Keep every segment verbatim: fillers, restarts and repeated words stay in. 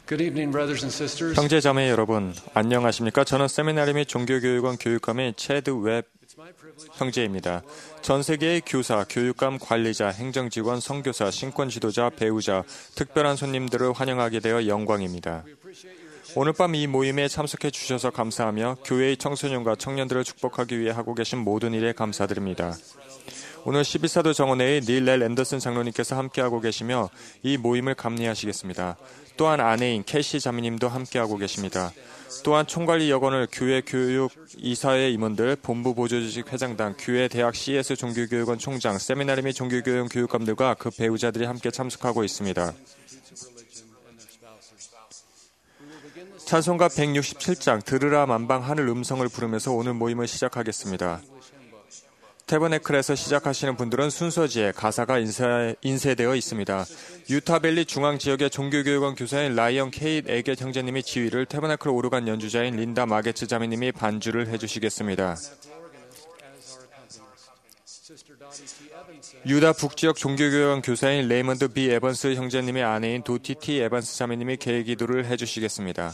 Good evening, brothers and sisters. 형제자매 여러분, 안녕하십니까? 저는 세미나리 및 종교교육원 교육감의 체드 웹 형제입니다. 전 세계의 교사, 교육감, 관리자, 행정직원, 선교사, 신권지도자, 배우자, 특별한 손님들을 환영하게 되어 영광입니다. 오늘 밤 이 모임에 참석해 주셔서 감사하며 교회의 청소년과 청년들을 축복하기 위해 하고 계신 모든 일에 감사드립니다. 오늘 십이 사도 정원회의 닐 렐 앤더슨 장로님께서 함께하고 계시며 이 모임을 감리하시겠습니다. 또한 아내인 캐시 자매님도 함께하고 계십니다. 또한 총관리 여건을 교회 교육 이사회 임원들, 본부 보조주식 회장단, 교회 대학 씨에스 종교교육원 총장, 세미나리 및 종교교육 교육감들과 그 배우자들이 함께 참석하고 있습니다. 찬송가 백육십칠 장 들으라 만방 하늘 음성을 부르면서 오늘 모임을 시작하겠습니다. 태버네클에서 시작하시는 분들은 순서지에 가사가 인쇄, 인쇄되어 있습니다. 유타밸리 중앙지역의 종교교육원 교사인 라이언 케이트 에겟 형제님이 지휘를, 태버네클 오르간 연주자인 린다 마게츠 자매님이 반주를 해주시겠습니다. 유다 북지역 종교교육원 교사인 레이먼드 비 에번스 형제님의 아내인 도티 티 에번스 자매님이 계기도를 해주시겠습니다.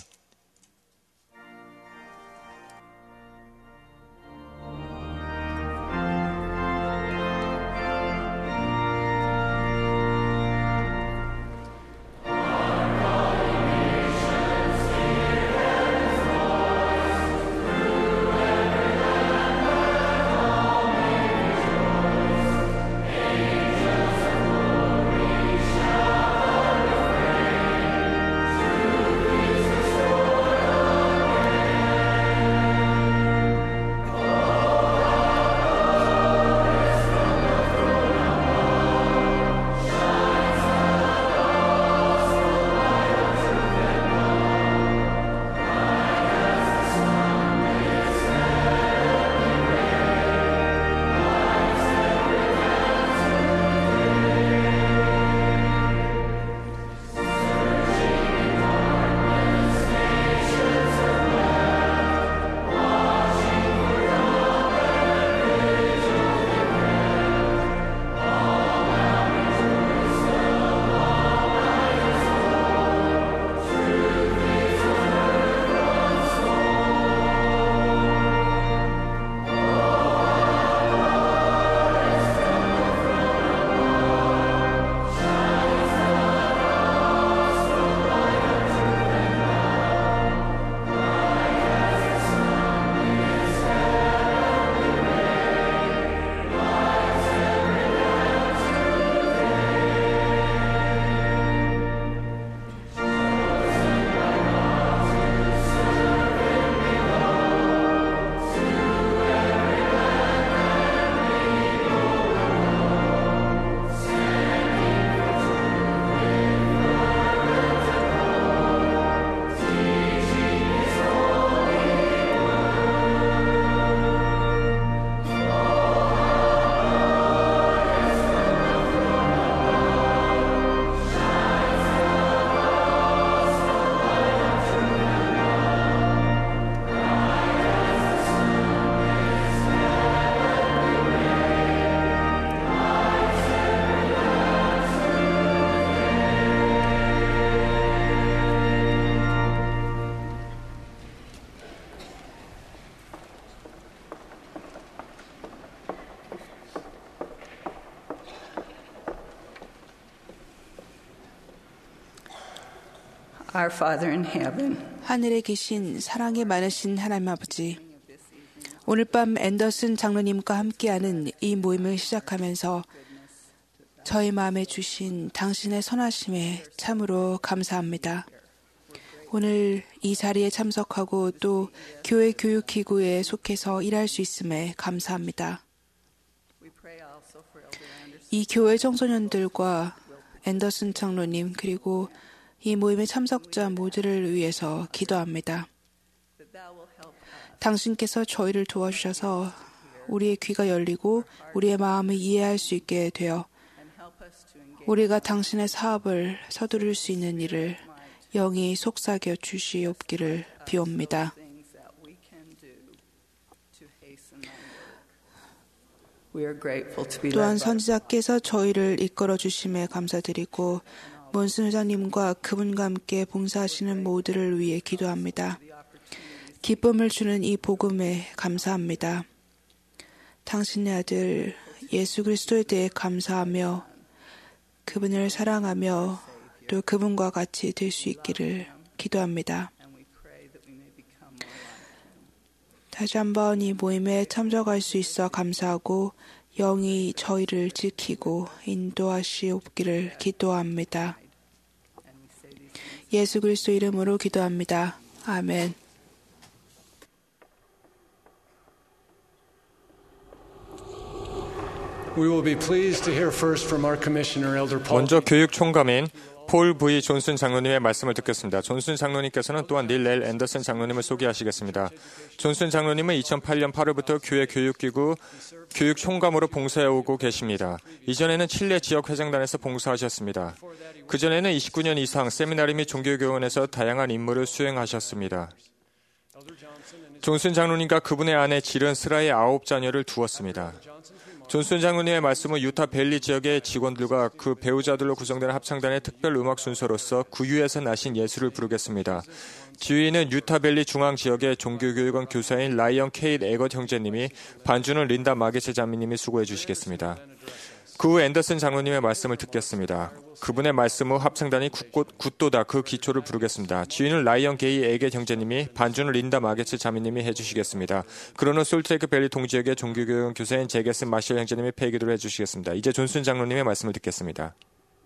Our Father in heaven. 하늘에 계신 사랑이 많으신 하나님 아버지, 오늘 밤 앤더슨 장로님과 함께하는 이 모임을 시작하면서 저희 마음에 주신 당신의 선하심에 참으로 감사합니다. 오늘 이 자리에 참석하고 또 교회 교육기구에 속해서 일할 수 있음에 감사합니다. 이 교회 청소년들과 앤더슨 장로님 그리고 이 모임의 참석자 모두를 위해서 기도합니다. 당신께서 저희를 도와주셔서 우리의 귀가 열리고 우리의 마음을 이해할 수 있게 되어 우리가 당신의 사업을 서두를 수 있는 일을 영이 속삭여 주시옵기를 비옵니다. 또한 선지자께서 저희를 이끌어 주심에 감사드리고 몬슨 회장님과 그분과 함께 봉사하시는 모두를 위해 기도합니다. 기쁨을 주는 이 복음에 감사합니다. 당신의 아들 예수 그리스도에 대해 감사하며 그분을 사랑하며 또 그분과 같이 될 수 있기를 기도합니다. 다시 한번 이 모임에 참석할 수 있어 감사하고 영이 저희를 지키고 인도하시옵기를 기도합니다. 예수 그리스도 이름으로 기도합니다. 아멘. We will be pleased to hear first from our commissioner, Elder Paul. 먼저 교육 총감인 폴 V. 존슨 장로님의 말씀을 듣겠습니다. 존슨 장로님께서는 또한 닐 L. 앤더슨 장로님을 소개하시겠습니다. 존슨 장로님은 이천팔 년 팔월부터 교회 교육기구 교육 총감으로 봉사해 오고 계십니다. 이전에는 칠레 지역 회장단에서 봉사하셨습니다. 그전에는 이십구 년 이상 세미나리 및 종교교원에서 다양한 임무를 수행하셨습니다. 존슨 장로님과 그분의 아내 질은 스라의 아홉 자녀를 두었습니다. 존슨 장로님의 말씀은 유타 밸리 지역의 직원들과 그 배우자들로 구성되는 합창단의 특별 음악 순서로서 구유에서 나신 예수를 부르겠습니다. 지휘는 유타 밸리 중앙 지역의 종교교육원 교사인 라이언 케이트 에것 형제님이, 반주는 린다 마게체 자매님이 수고해 주시겠습니다. 그 후 앤더슨 장로님의 말씀을 듣겠습니다. 그분의 말씀 후 합창단이 굿도다 그 기초를 부르겠습니다. 지휘는 라이언 게이 에겟 형제님이, 반주는 린다 마게츠 자매님이 해주시겠습니다. 그러는 솔트레이크 밸리 동지역의 종교교육 교사인 제게슨 마셜 형제님이 폐기도를 해주시겠습니다. 이제 존슨 장로님의 말씀을 듣겠습니다.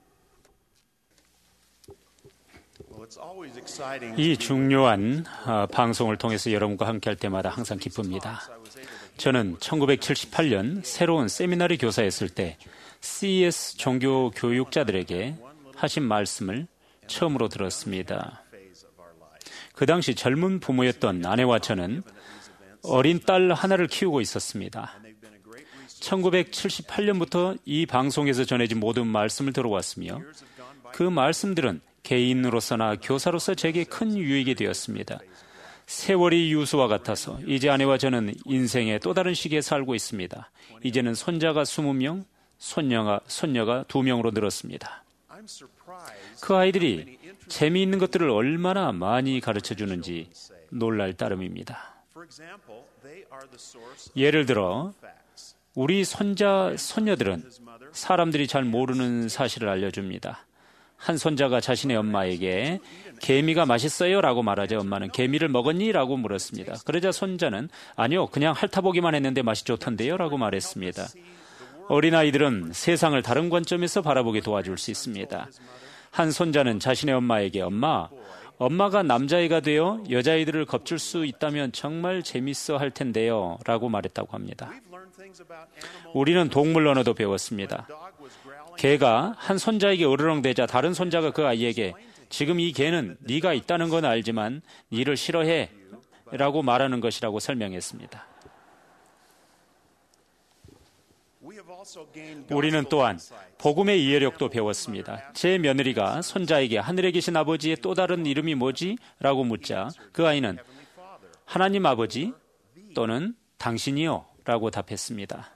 이 중요한 방송을 통해서 여러분과 함께할 때마다 항상 기쁩니다. 저는 천구백칠십팔 년 새로운 세미나리 교사였을 때 씨이에스 종교 교육자들에게 하신 말씀을 처음으로 들었습니다. 그 당시 젊은 부모였던 아내와 저는 어린 딸 하나를 키우고 있었습니다. 천구백칠십팔 년부터 이 방송에서 전해진 모든 말씀을 들어왔으며 그 말씀들은 개인으로서나 교사로서 제게 큰 유익이 되었습니다. 세월이 유수와 같아서 이제 아내와 저는 인생의 또 다른 시기에 살고 있습니다. 이제는 손자가 이십 명, 손녀가, 손녀가 두 명으로 늘었습니다. 그 아이들이 재미있는 것들을 얼마나 많이 가르쳐 주는지 놀랄 따름입니다. 예를 들어 우리 손자, 손녀들은 사람들이 잘 모르는 사실을 알려줍니다. 한 손자가 자신의 엄마에게 개미가 맛있어요? 라고 말하자 엄마는 개미를 먹었니? 라고 물었습니다. 그러자 손자는 아니요, 그냥 핥아보기만 했는데 맛이 좋던데요? 라고 말했습니다. 어린아이들은 세상을 다른 관점에서 바라보게 도와줄 수 있습니다. 한 손자는 자신의 엄마에게 엄마, 엄마가 남자애가 되어 여자아이들을 겁줄 수 있다면 정말 재밌어 할 텐데요 라고 말했다고 합니다. 우리는 동물 언어도 배웠습니다. 개가 한 손자에게 으르렁대자 다른 손자가 그 아이에게 지금 이 개는 네가 있다는 건 알지만 니를 싫어해 라고 말하는 것이라고 설명했습니다. 우리는 또한 복음의 이해력도 배웠습니다. 제 며느리가 손자에게 하늘에 계신 아버지의 또 다른 이름이 뭐지? 라고 묻자 그 아이는 하나님 아버지 또는 당신이요 라고 답했습니다.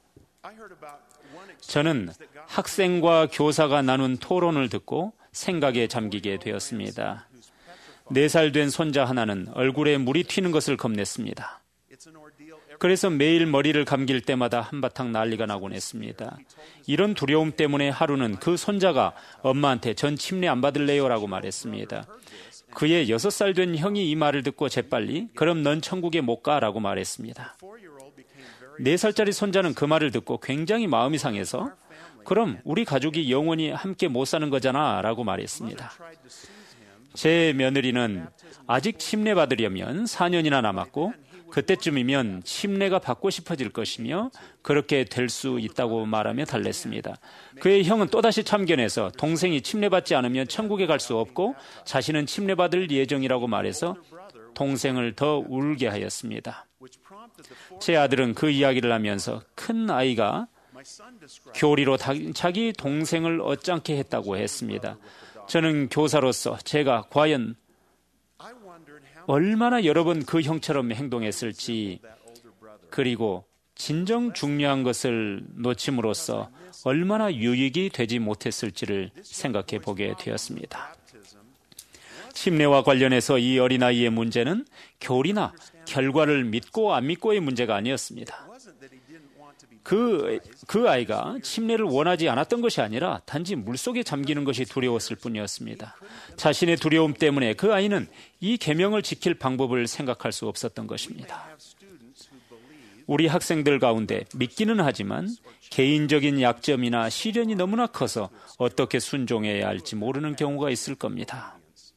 저는 학생과 교사가 나눈 토론을 듣고 생각에 잠기게 되었습니다. 네 살 된 손자 하나는 얼굴에 물이 튀는 것을 겁냈습니다. 그래서 매일 머리를 감길 때마다 한바탕 난리가 나곤 했습니다. 이런 두려움 때문에 하루는 그 손자가 엄마한테 전 침례 안 받을래요? 라고 말했습니다. 그의 여섯 살 된 형이 이 말을 듣고 재빨리 그럼 넌 천국에 못 가 라고 말했습니다. 네 살짜리 손자는 그 말을 듣고 굉장히 마음이 상해서 그럼 우리 가족이 영원히 함께 못 사는 거잖아 라고 말했습니다. 제 며느리는 아직 침례 받으려면 사 년이나 남았고 그때쯤이면 침례가 받고 싶어질 것이며 그렇게 될 수 있다고 말하며 달랬습니다. 그의 형은 또다시 참견해서 동생이 침례받지 않으면 천국에 갈 수 없고 자신은 침례받을 예정이라고 말해서 동생을 더 울게 하였습니다. 제 아들은 그 이야기를 하면서 큰 아이가 교리로 자기 동생을 어짱케 했다고 했습니다. 저는 교사로서 제가 과연 얼마나 여러 번 그 형처럼 행동했을지 그리고 진정 중요한 것을 놓침으로써 얼마나 유익이 되지 못했을지를 생각해 보게 되었습니다. 침례와 관련해서 이 어린아이의 문제는 교리나 결과를 믿고 안 믿고의 문제가 아니었습니다. 그, 그 아이가 침례를 원하지 않았던 것이 아니라 단지 물속에 잠기는 것이 두려웠을 뿐이었습니다. 자신의 두려움 때문에 그 아이는 이 계명을 지킬 방법을 생각할 수 없었던 것입니다. 우리 학생들 가운데 믿기는 하지만 개인적인 약점이나 시련이 너무나 커서 어떻게 순종해야 할지 모르는 경우가 있을 겁니다.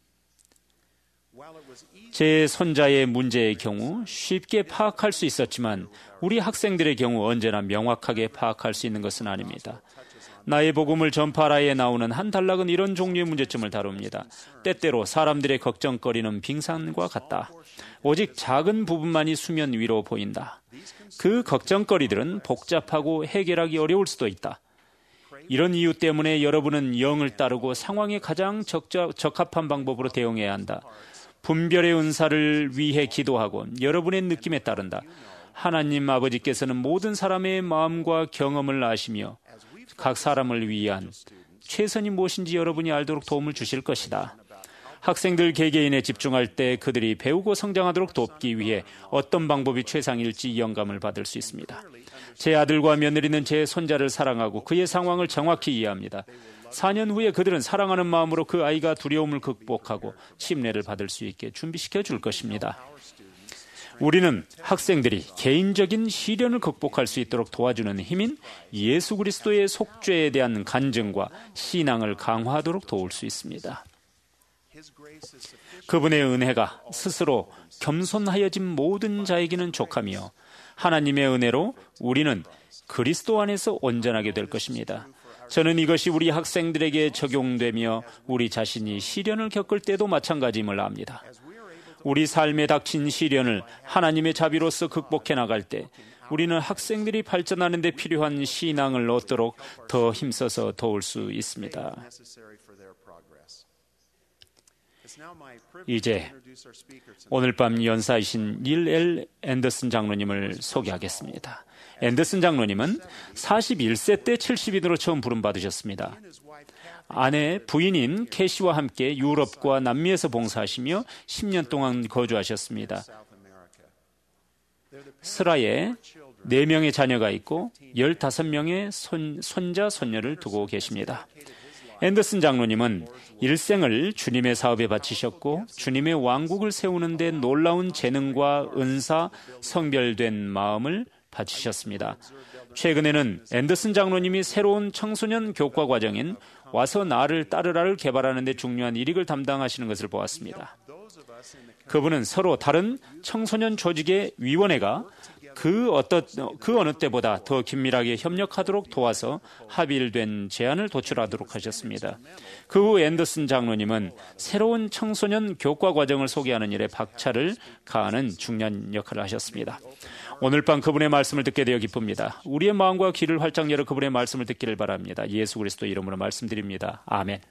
제 손자의 문제의 경우 쉽게 파악할 수 있었지만 우리 학생들의 경우 언제나 명확하게 파악할 수 있는 것은 아닙니다. 나의 복음을 전파라에 나오는 한 단락은 이런 종류의 문제점을 다룹니다. 때때로 사람들의 걱정거리는 빙산과 같다. 오직 작은 부분만이 수면 위로 보인다. 그 걱정거리들은 복잡하고 해결하기 어려울 수도 있다. 이런 이유 때문에 여러분은 영을 따르고 상황에 가장 적자, 적합한 방법으로 대응해야 한다. 분별의 은사를 위해 기도하고 여러분의 느낌에 따른다. 하나님 아버지께서는 모든 사람의 마음과 경험을 아시며 각 사람을 위한 최선이 무엇인지 여러분이 알도록 도움을 주실 것이다. 학생들 개개인에 집중할 때 그들이 배우고 성장하도록 돕기 위해 어떤 방법이 최상일지 영감을 받을 수 있습니다. 제 아들과 며느리는 제 손자를 사랑하고 그의 상황을 정확히 이해합니다. 사 년 후에 그들은 사랑하는 마음으로 그 아이가 두려움을 극복하고 침례를 받을 수 있게 준비시켜 줄 것입니다. 우리는 학생들이 개인적인 시련을 극복할 수 있도록 도와주는 힘인 예수 그리스도의 속죄에 대한 간증과 신앙을 강화하도록 도울 수 있습니다. 그분의 은혜가 스스로 겸손하여진 모든 자에게는 족하며 하나님의 은혜로 우리는 그리스도 안에서 온전하게 될 것입니다. 저는 이것이 우리 학생들에게 적용되며 우리 자신이 시련을 겪을 때도 마찬가지임을 압니다. 우리 삶에 닥친 시련을 하나님의 자비로서 극복해 나갈 때 우리는 학생들이 발전하는 데 필요한 신앙을 얻도록 더 힘써서 도울 수 있습니다. 이제 오늘 밤 연사이신 닐 엘 앤더슨 장로님을 소개하겠습니다. 앤더슨 장로님은 사십일 세 때 칠십인으로 처음 부름받으셨습니다. 아내 부인인 캐시와 함께 유럽과 남미에서 봉사하시며 십 년 동안 거주하셨습니다. 스라에 네 명의 자녀가 있고 열다섯 명의 손, 손자, 손녀를 두고 계십니다. 앤더슨 장로님은 일생을 주님의 사업에 바치셨고 주님의 왕국을 세우는 데 놀라운 재능과 은사, 성별된 마음을 바치셨습니다. 최근에는 앤더슨 장로님이 새로운 청소년 교과 과정인 와서 나를 따르라를 개발하는 데 중요한 일익을 담당하시는 것을 보았습니다. 그분은 서로 다른 청소년 조직의 위원회가 그 어떤 그 어느 때보다 더 긴밀하게 협력하도록 도와서 합일된 제안을 도출하도록 하셨습니다. 그 후 앤더슨 장로님은 새로운 청소년 교과 과정을 소개하는 일에 박차를 가하는 중요한 역할을 하셨습니다. 오늘 밤 그분의 말씀을 듣게 되어 기쁩니다. 우리의 마음과 귀를 활짝 열어 그분의 말씀을 듣기를 바랍니다. 예수 그리스도 이름으로 말씀드립니다. 아멘.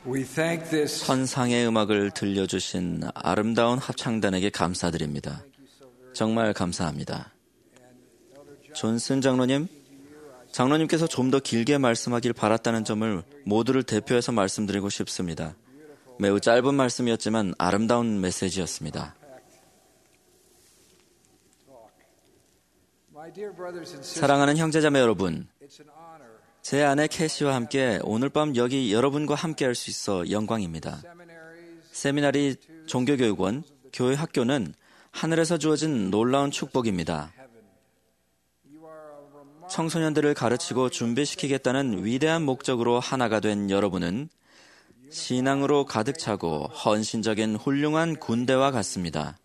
환상의 음악을 들려주신 아름다운 합창단에게 감사드립니다. 정말 감사합니다. 존슨 장로님, 장로님께서 좀 더 길게 말씀하길 바랐다는 점을 모두를 대표해서 말씀드리고 싶습니다. 매우 짧은 말씀이었지만 아름다운 메시지였습니다. 사랑하는 형제자매 여러분, 제 아내 캐시와 함께 오늘 밤 여기 여러분과 함께 할 수 있어 영광입니다. 세미나리 종교교육원, 교회 학교는 하늘에서 주어진 놀라운 축복입니다. 청소년들을 가르치고 준비시키겠다는 위대한 목적으로 하나가 된 여러분은 신앙으로 가득 차고 헌신적인 훌륭한 군대와 같습니다.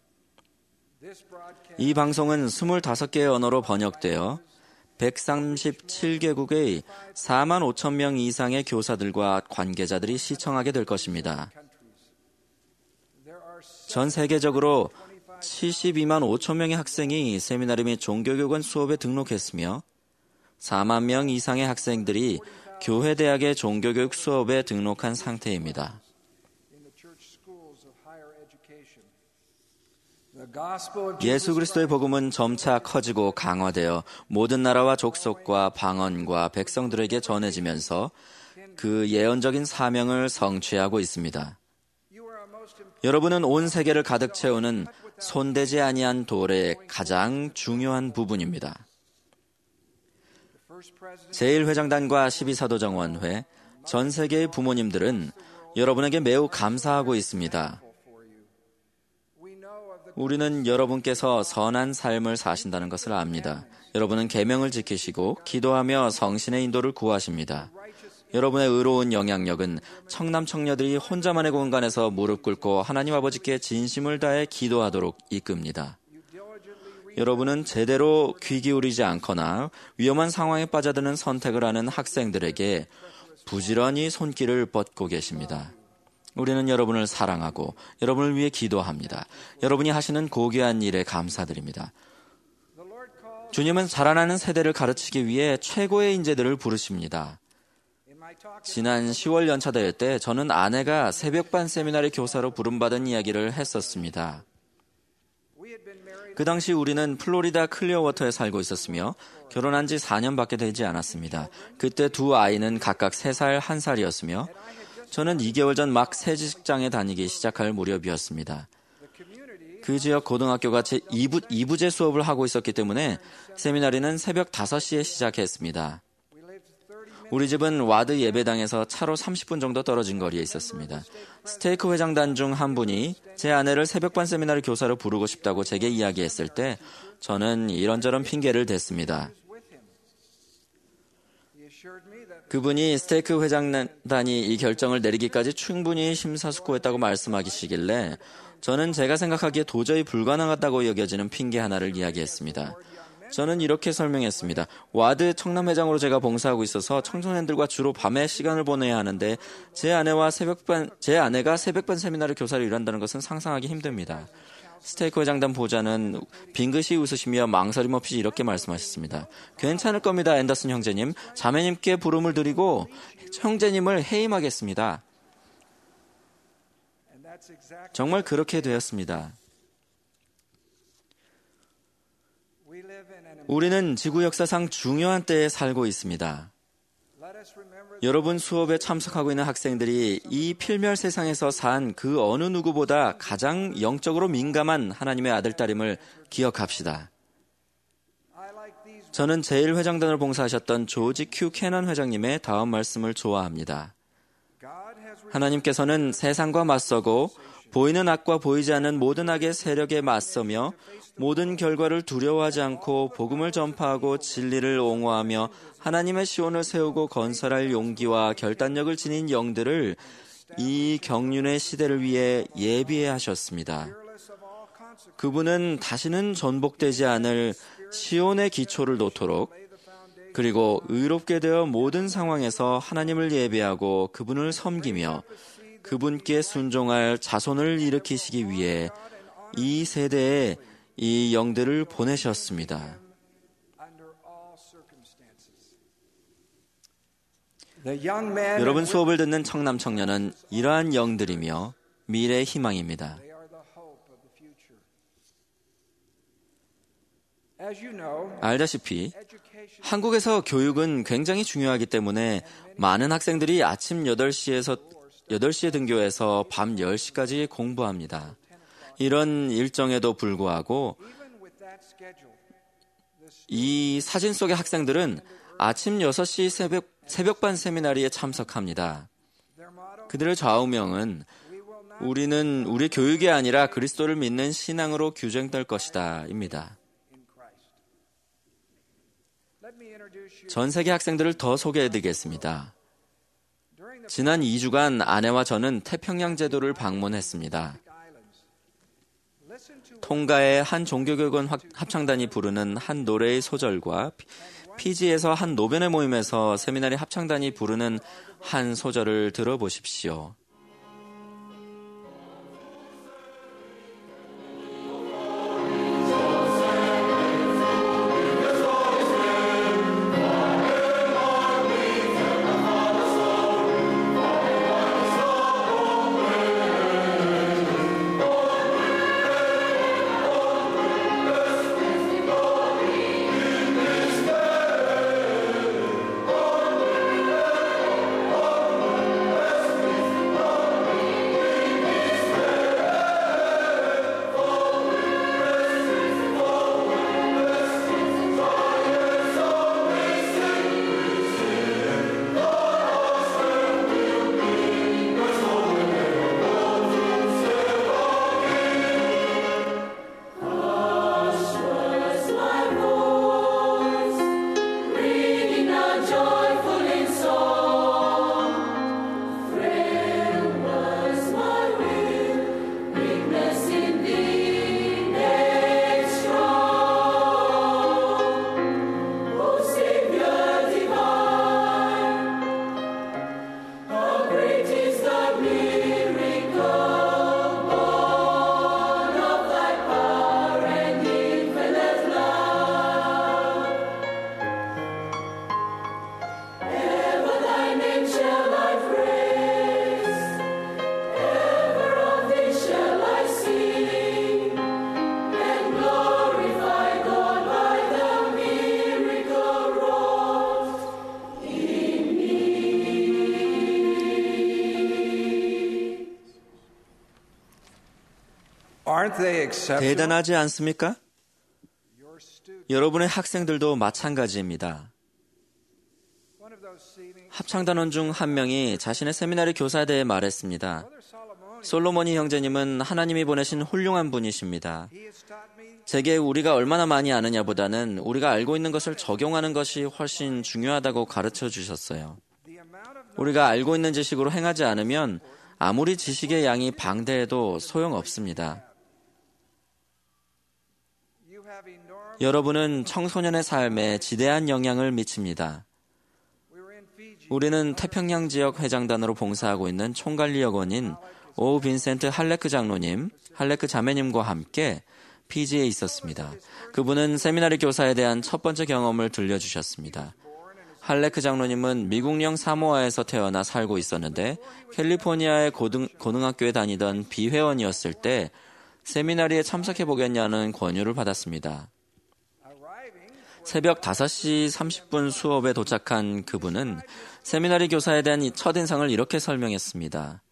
이 방송은 스물다섯 개의 언어로 번역되어 백삼십칠 개국의 사만 오천 명 이상의 교사들과 관계자들이 시청하게 될 것입니다. 전 세계적으로 칠십이만 오천 명의 학생이 세미나리 및 종교교육원 수업에 등록했으며 사만 명 이상의 학생들이 교회 대학의 종교교육 수업에 등록한 상태입니다. 예수 그리스도의 복음은 점차 커지고 강화되어 모든 나라와 족속과 방언과 백성들에게 전해지면서 그 예언적인 사명을 성취하고 있습니다. 여러분은 온 세계를 가득 채우는 손대지 아니한 돌의 가장 중요한 부분입니다. 제일 회장단과 십이 사도정원회, 전 세계의 부모님들은 여러분에게 매우 감사하고 있습니다. 우리는 여러분께서 선한 삶을 사신다는 것을 압니다. 여러분은 계명을 지키시고 기도하며 성신의 인도를 구하십니다. 여러분의 의로운 영향력은 청남 청녀들이 혼자만의 공간에서 무릎 꿇고 하나님 아버지께 진심을 다해 기도하도록 이끕니다. 여러분은 제대로 귀 기울이지 않거나 위험한 상황에 빠져드는 선택을 하는 학생들에게 부지런히 손길을 뻗고 계십니다. 우리는 여러분을 사랑하고 여러분을 위해 기도합니다. 여러분이 하시는 고귀한 일에 감사드립니다. 주님은 자라나는 세대를 가르치기 위해 최고의 인재들을 부르십니다. 지난 시월 연차대회 때 저는 아내가 새벽반 세미나리 교사로 부름받은 이야기를 했었습니다. 그 당시 우리는 플로리다 클리어워터에 살고 있었으며 결혼한 지 사 년밖에 되지 않았습니다. 그때 두 아이는 각각 세 살, 한 살이었으며 저는 이 개월 전 막 새 직장에 다니기 시작할 무렵이었습니다. 그 지역 고등학교가 제 이 부, 이 부제 수업을 하고 있었기 때문에 세미나리는 새벽 다섯 시에 시작했습니다. 우리 집은 와드 예배당에서 차로 삼십 분 정도 떨어진 거리에 있었습니다. 스테이크 회장단 중 한 분이 제 아내를 새벽반 세미나리 교사로 부르고 싶다고 제게 이야기했을 때 저는 이런저런 핑계를 댔습니다. 그분이 스테이크 회장단이 이 결정을 내리기까지 충분히 심사숙고했다고 말씀하시길래 저는 제가 생각하기에 도저히 불가능하다고 여겨지는 핑계 하나를 이야기했습니다. 저는 이렇게 설명했습니다. 와드 청남회장으로 제가 봉사하고 있어서 청소년들과 주로 밤에 시간을 보내야 하는데 제 아내와 새벽반, 제 아내가 새벽반 세미나르 교사로 일한다는 것은 상상하기 힘듭니다. 스테이크 회장단 보좌는 빙긋이 웃으시며 망설임 없이 이렇게 말씀하셨습니다. 괜찮을 겁니다, 앤더슨 형제님. 자매님께 부름을 드리고 형제님을 해임하겠습니다. 정말 그렇게 되었습니다. 우리는 지구 역사상 중요한 때에 살고 있습니다. 여러분 수업에 참석하고 있는 학생들이 이 필멸 세상에서 산 그 어느 누구보다 가장 영적으로 민감한 하나님의 아들딸임을 기억합시다. 저는 제일 회장단을 봉사하셨던 조지 큐 캐넌 회장님의 다음 말씀을 좋아합니다. 하나님께서는 세상과 맞서고 보이는 악과 보이지 않는 모든 악의 세력에 맞서며 모든 결과를 두려워하지 않고 복음을 전파하고 진리를 옹호하며 하나님의 시온을 세우고 건설할 용기와 결단력을 지닌 영들을 이 경륜의 시대를 위해 예비해 하셨습니다. 그분은 다시는 전복되지 않을 시온의 기초를 놓도록 그리고 의롭게 되어 모든 상황에서 하나님을 예배하고 그분을 섬기며 그분께 순종할 자손을 일으키시기 위해 이 세대에 이 영들을 보내셨습니다. 여러분 수업을 듣는 청남 청년은 이러한 영들이며 미래의 희망입니다. 알다시피 한국에서 교육은 굉장히 중요하기 때문에 많은 학생들이 아침 여덟 시에서 여덟 시에 등교해서 밤 열 시까지 공부합니다. 이런 일정에도 불구하고 이 사진 속의 학생들은 아침 여섯 시 새벽, 새벽반 세미나리에 참석합니다. 그들의 좌우명은 우리는 우리 교육이 아니라 그리스도를 믿는 신앙으로 규정될 것이다 입니다. 전 세계 학생들을 더 소개해드리겠습니다. 지난 이 주간 아내와 저는 태평양 제도를 방문했습니다. 통가의 한 종교교육원 합창단이 부르는 한 노래의 소절과 피지에서 한 노변의 모임에서 세미나리 합창단이 부르는 한 소절을 들어보십시오. 대단하지 않습니까? 여러분의 학생들도 마찬가지입니다. 합창단원 중 한 명이 자신의 세미나리 교사에 대해 말했습니다. 솔로몬이 형제님은 하나님이 보내신 훌륭한 분이십니다. 제게 우리가 얼마나 많이 아느냐보다는 우리가 알고 있는 것을 적용하는 것이 훨씬 중요하다고 가르쳐 주셨어요. 우리가 알고 있는 지식으로 행하지 않으면 아무리 지식의 양이 방대해도 소용없습니다. 여러분은 청소년의 삶에 지대한 영향을 미칩니다. 우리는 태평양 지역 회장단으로 봉사하고 있는 총관리역원인 오 빈센트 할레크 장로님, 할레크 자매님과 함께 피지에 있었습니다. 그분은 세미나리 교사에 대한 첫 번째 경험을 들려주셨습니다. 할레크 장로님은 미국령 사모아에서 태어나 살고 있었는데 캘리포니아의 고등, 고등학교에 다니던 비회원이었을 때 세미나리에 참석해보겠냐는 권유를 받았습니다. 새벽 다섯 시 삼십 분 수업에 도착한 그분은 세미나리 교사에 대한 첫인상을 이렇게 설명했습니다.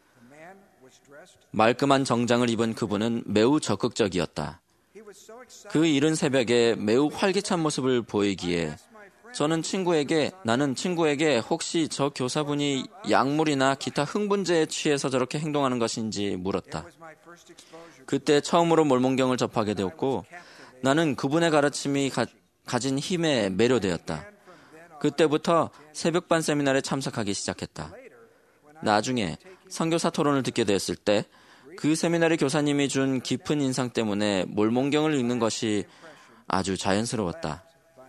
말끔한 정장을 입은 그분은 매우 적극적이었다. 그 이른 새벽에 매우 활기찬 모습을 보이기에 저는 친구에게 나는 친구에게 혹시 저 교사분이 약물이나 기타 흥분제에 취해서 저렇게 행동하는 것인지 물었다. 그때 처음으로 몰몬경을 접하게 되었고 나는 그분의 가르침이 가, 가진 힘에 매료되었다. 그때부터 새벽반 세미나에 참석하기 시작했다. 나중에 선교사 토론을 듣게 되었을 때 그 세미나리 교사님이 준 깊은 인상 때문에 몰몬경을 읽는 것이 아주 자연스러웠다.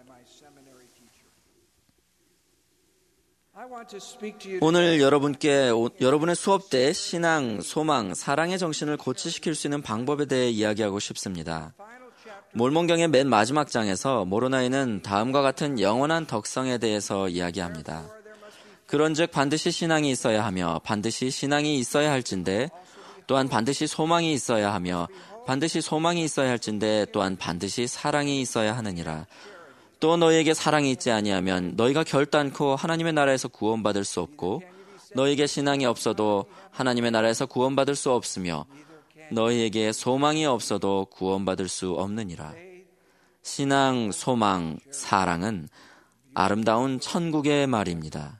오늘 여러분께 여러분의 수업 때 신앙, 소망, 사랑의 정신을 고취시킬 수 있는 방법에 대해 이야기하고 싶습니다. 몰몬경의 맨 마지막 장에서 모로나이는 다음과 같은 영원한 덕성에 대해서 이야기합니다. 그런즉 반드시 신앙이 있어야 하며 반드시 신앙이 있어야 할진대 또한 반드시 소망이 있어야 하며 반드시 소망이 있어야 할진대 또한 반드시 사랑이 있어야 하느니라. 또 너희에게 사랑이 있지 아니하면 너희가 결단코 하나님의 나라에서 구원받을 수 없고 너희에게 신앙이 없어도 하나님의 나라에서 구원받을 수 없으며 너희에게 소망이 없어도 구원받을 수 없느니라. 신앙, 소망, 사랑은 아름다운 천국의 말입니다.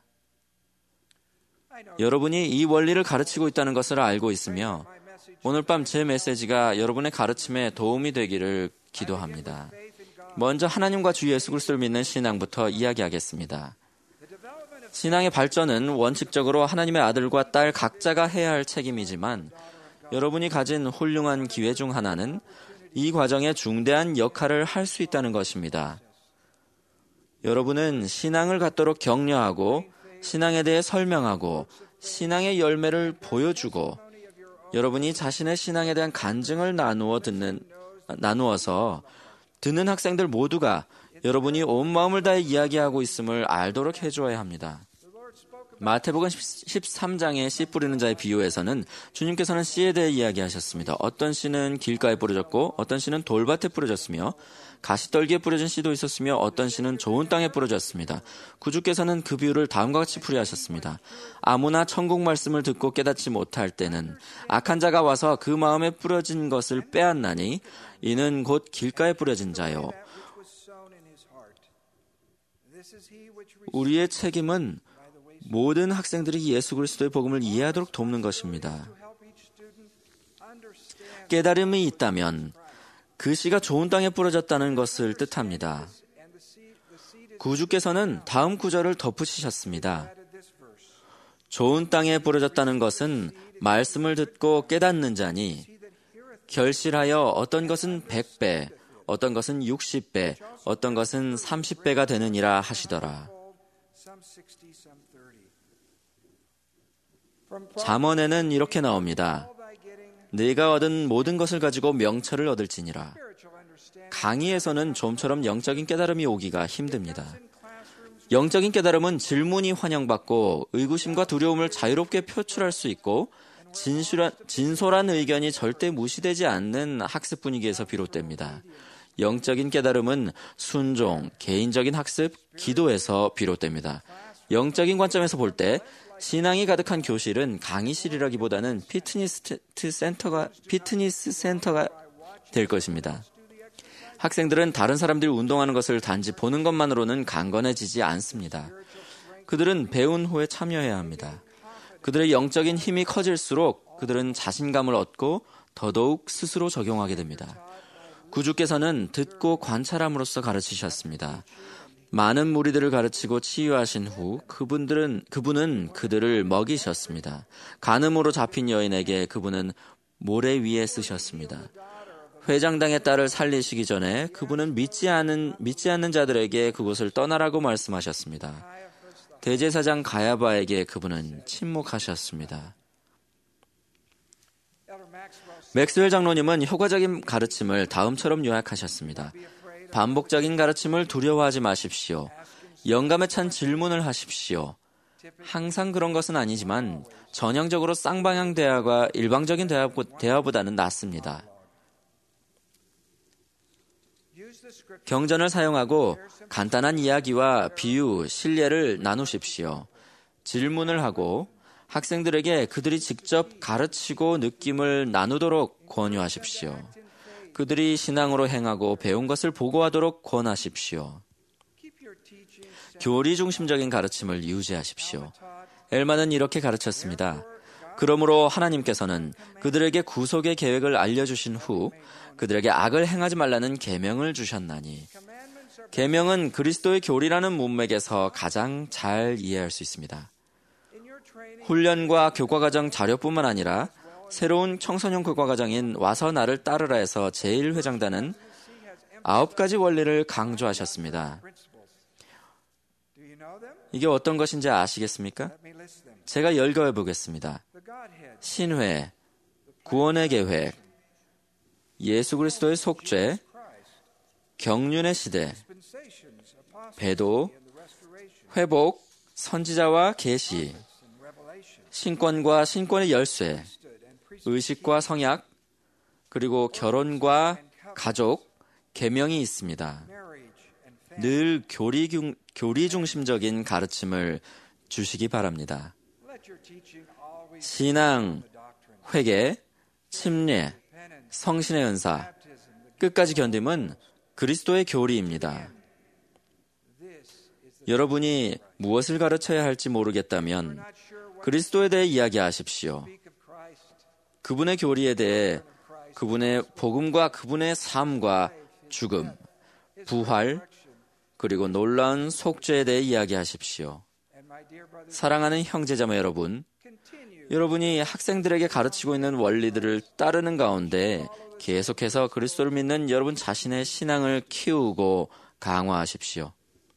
여러분이 이 원리를 가르치고 있다는 것을 알고 있으며 오늘 밤 제 메시지가 여러분의 가르침에 도움이 되기를 기도합니다. 먼저 하나님과 주 예수 그리스도를 믿는 신앙부터 이야기하겠습니다. 신앙의 발전은 원칙적으로 하나님의 아들과 딸 각자가 해야 할 책임이지만 여러분이 가진 훌륭한 기회 중 하나는 이 과정에 중대한 역할을 할 수 있다는 것입니다. 여러분은 신앙을 갖도록 격려하고 신앙에 대해 설명하고 신앙의 열매를 보여주고 여러분이 자신의 신앙에 대한 간증을 나누어 듣는, 나누어서 듣는 학생들 모두가 여러분이 온 마음을 다해 이야기하고 있음을 알도록 해줘야 합니다. 마태복음 십삼 장의 씨 뿌리는 자의 비유에서는 주님께서는 씨에 대해 이야기하셨습니다. 어떤 씨는 길가에 뿌려졌고 어떤 씨는 돌밭에 뿌려졌으며 가시떨기에 뿌려진 씨도 있었으며 어떤 씨는 좋은 땅에 뿌려졌습니다. 구주께서는 그 비유를 다음과 같이 풀이하셨습니다. 아무나 천국 말씀을 듣고 깨닫지 못할 때는 악한 자가 와서 그 마음에 뿌려진 것을 빼앗나니 이는 곧 길가에 뿌려진 자요. 우리의 책임은 모든 학생들이 예수 그리스도의 복음을 이해하도록 돕는 것입니다. 깨달음이 있다면 그 씨가 좋은 땅에 뿌려졌다는 것을 뜻합니다. 구주께서는 다음 구절을 덧붙이셨습니다. 좋은 땅에 뿌려졌다는 것은 말씀을 듣고 깨닫는 자니 결실하여 어떤 것은 백 배, 어떤 것은 육십 배, 어떤 것은 삼십 배가 되느니라 하시더라. 잠언에는 이렇게 나옵니다. 네가 얻은 모든 것을 가지고 명철을 얻을지니라. 강의에서는 좀처럼 영적인 깨달음이 오기가 힘듭니다. 영적인 깨달음은 질문이 환영받고 의구심과 두려움을 자유롭게 표출할 수 있고 진실한, 진솔한 의견이 절대 무시되지 않는 학습 분위기에서 비롯됩니다. 영적인 깨달음은 순종, 개인적인 학습, 기도에서 비롯됩니다. 영적인 관점에서 볼 때 신앙이 가득한 교실은 강의실이라기보다는 피트니스 센터가, 피트니스 센터가 될 것입니다. 학생들은 다른 사람들이 운동하는 것을 단지 보는 것만으로는 강건해지지 않습니다. 그들은 배운 후에 참여해야 합니다. 그들의 영적인 힘이 커질수록 그들은 자신감을 얻고 더더욱 스스로 적용하게 됩니다. 구주께서는 듣고 관찰함으로써 가르치셨습니다. 많은 무리들을 가르치고 치유하신 후 그분들은 그분은 그들을 먹이셨습니다. 간음으로 잡힌 여인에게 그분은 모래 위에 쓰셨습니다. 회장당의 딸을 살리시기 전에 그분은 믿지 않는 믿지 않는 자들에게 그곳을 떠나라고 말씀하셨습니다. 대제사장 가야바에게 그분은 침묵하셨습니다. 맥스웰 장로님은 효과적인 가르침을 다음처럼 요약하셨습니다. 반복적인 가르침을 두려워하지 마십시오. 영감에 찬 질문을 하십시오. 항상 그런 것은 아니지만 전형적으로 쌍방향 대화가 일방적인 대화보다는 낫습니다. 경전을 사용하고 간단한 이야기와 비유, 실례를 나누십시오. 질문을 하고 학생들에게 그들이 직접 가르치고 느낌을 나누도록 권유하십시오. 그들이 신앙으로 행하고 배운 것을 보고하도록 권하십시오. 교리 중심적인 가르침을 유지하십시오. 엘만은 이렇게 가르쳤습니다. 그러므로 하나님께서는 그들에게 구속의 계획을 알려주신 후 그들에게 악을 행하지 말라는 계명을 주셨나니 계명은 그리스도의 교리라는 문맥에서 가장 잘 이해할 수 있습니다. 훈련과 교과과정 자료뿐만 아니라 새로운 청소년 교과과정인 와서 나를 따르라에서 제일 회장단은 아홉 가지 원리를 강조하셨습니다. 이게 어떤 것인지 아시겠습니까? 제가 열거해 보겠습니다. 신회, 구원의 계획, 예수 그리스도의 속죄, 경륜의 시대, 배도, 회복, 선지자와 계시, 신권과 신권의 열쇠, 의식과 성약, 그리고 결혼과 가족, 계명이 있습니다. 늘 교리, 교리 중심적인 가르침을 주시기 바랍니다. 신앙, 회개, 침례, 성신의 은사, 끝까지 견딤은 그리스도의 교리입니다. 여러분이 무엇을 가르쳐야 할지 모르겠다면 그리스도에 대해 이야기하십시오. 그분의 교리에 대해 그분의 복음과 그분의 삶과 죽음, 부활, 그리고 놀라운 속죄에 대해 이야기하십시오. 사랑하는 형제자매 여러분, 여러분이 학생들에게 가르치고 있는 원리들을 따르는 가운데 계속해서 그리스도를 믿는 여러분 자신의 신앙을 키우고 강화하십시오.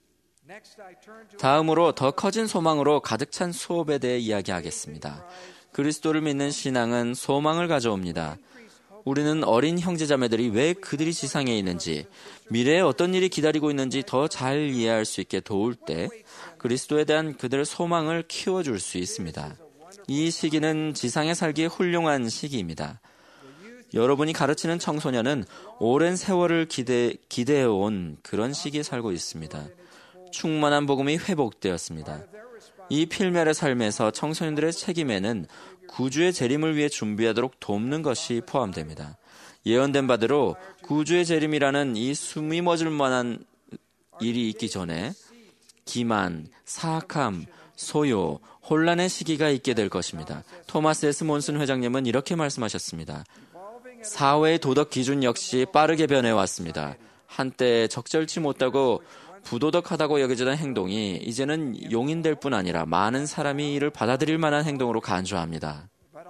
다음으로 더 커진 소망으로 가득 찬 수업에 대해 이야기하겠습니다. 그리스도를 믿는 신앙은 소망을 가져옵니다. 우리는 어린 형제자매들이 왜 그들이 지상에 있는지, 미래에 어떤 일이 기다리고 있는지 더 잘 이해할 수 있게 도울 때 그리스도에 대한 그들의 소망을 키워줄 수 있습니다. 이 시기는 지상에 살기에 훌륭한 시기입니다. 여러분이 가르치는 청소년은 오랜 세월을 기대, 기대해온 그런 시기에 살고 있습니다. 충만한 복음이 회복되었습니다. 이 필멸의 삶에서 청소년들의 책임에는 구주의 재림을 위해 준비하도록 돕는 것이 포함됩니다. 예언된 바대로 구주의 재림이라는 이 숨이 멎을 만한 일이 있기 전에 기만, 사악함, 소요, 혼란의 시기가 있게 될 것입니다. 토마스 에스 몬슨 회장님은 이렇게 말씀하셨습니다. 사회의 도덕 기준 역시 빠르게 변해왔습니다. 한때 적절치 못하고 부도덕하다고 여겨지던 행동이 이제는 용인될 뿐 아니라 많은 사람이 이를 받아들일 만한 행동으로 간주합니다.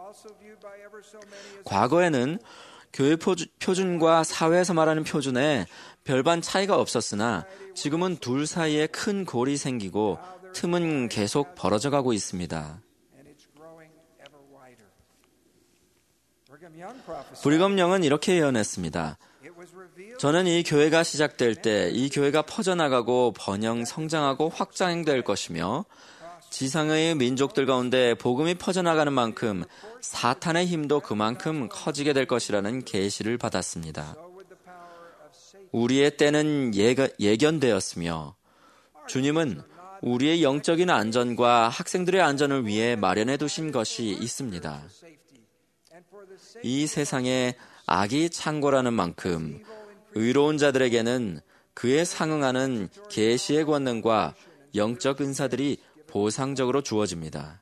과거에는 교회 표준과 사회에서 말하는 표준에 별반 차이가 없었으나 지금은 둘 사이에 큰 골이 생기고 틈은 계속 벌어져 가고 있습니다. 브리검 영은 이렇게 예언했습니다. 저는 이 교회가 시작될 때 이 교회가 퍼져나가고 번영, 성장하고 확장될 것이며 지상의 민족들 가운데 복음이 퍼져나가는 만큼 사탄의 힘도 그만큼 커지게 될 것이라는 계시를 받았습니다. 우리의 때는 예가, 예견되었으며 주님은 우리의 영적인 안전과 학생들의 안전을 위해 마련해 두신 것이 있습니다. 이 세상에 악이 창궐하는 만큼 의로운 자들에게는 그에 상응하는 계시의 권능과 영적 은사들이 보상적으로 주어집니다.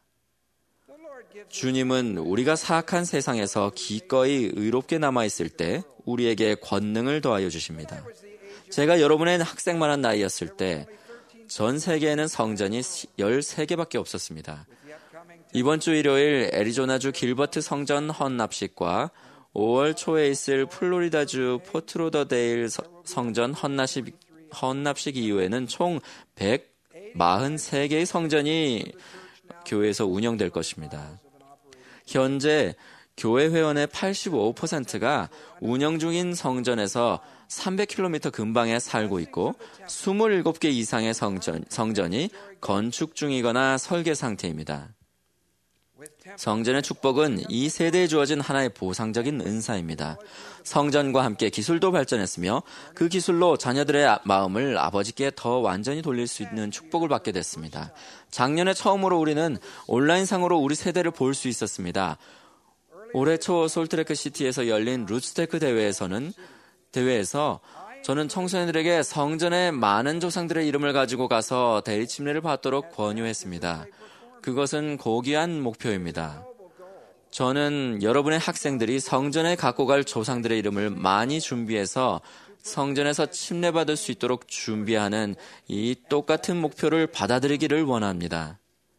주님은 우리가 사악한 세상에서 기꺼이 의롭게 남아있을 때 우리에게 권능을 더하여 주십니다. 제가 여러분의 학생만한 나이였을 때 전 세계에는 성전이 열세 개밖에 없었습니다. 이번 주 일요일 애리조나주 길버트 성전 헌납식과 오월 초에 있을 플로리다주 포트로더데일 성전 헌납식, 헌납식 이후에는 총 백사십삼 개의 성전이 교회에서 운영될 것입니다. 현재 교회 회원의 팔십오 퍼센트가 운영 중인 성전에서 삼백 킬로미터 근방에 살고 있고 이십칠 개 이상의 성전, 성전이 건축 중이거나 설계 상태입니다. 성전의 축복은 이 세대에 주어진 하나의 보상적인 은사입니다. 성전과 함께 기술도 발전했으며 그 기술로 자녀들의 마음을 아버지께 더 완전히 돌릴 수 있는 축복을 받게 됐습니다. 작년에 처음으로 우리는 온라인상으로 우리 세대를 볼 수 있었습니다. 올해 초 솔트레크 시티에서 열린 루츠테크 대회에서는 대회에서 저는 청소년들에게 성전의 많은 조상들의 이름을 가지고 가서 대리 침례를 받도록 권유했습니다. 그것은 고귀한 목표입니다. 저는 여러분의 학생들이 성전에 갖고 갈 조상들의 이름을 많이 준비해서 성전에서 침례받을 수 있도록 준비하는 이 똑같은 목표를 받아들이기를 원합니다.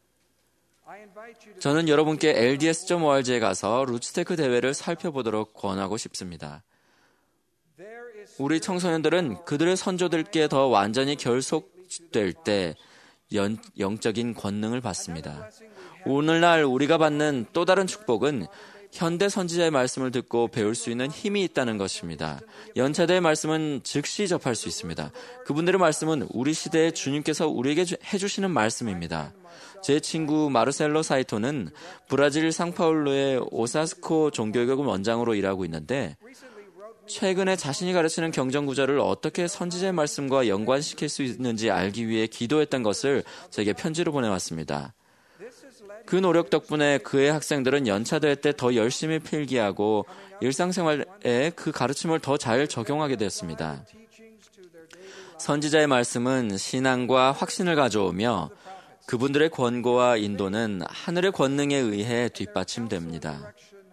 저는 여러분께 엘디에스 닷 오알지에 가서 루츠테크 대회를 살펴보도록 권하고 싶습니다. 우리 청소년들은 그들의 선조들께 더 완전히 결속될 때 연, 영적인 권능을 받습니다. 오늘날 우리가 받는 또 다른 축복은 현대 선지자의 말씀을 듣고 배울 수 있는 힘이 있다는 것입니다. 연차대의 말씀은 즉시 접할 수 있습니다. 그분들의 말씀은 우리 시대에 주님께서 우리에게 해주시는 말씀입니다. 제 친구 마르셀로 사이토는 브라질 상파울루의 오사스코 종교교육 원장으로 일하고 있는데 최근에 자신이 가르치는 경전구절을 어떻게 선지자의 말씀과 연관시킬 수 있는지 알기 위해 기도했던 것을 제게 편지로 보내왔습니다. 그 노력 덕분에 그의 학생들은 연차대 때 더 열심히 필기하고 일상생활에 그 가르침을 더 잘 적용하게 되었습니다. 선지자의 말씀은 신앙과 확신을 가져오며 그분들의 권고와 인도는 하늘의 권능에 의해 뒷받침됩니다.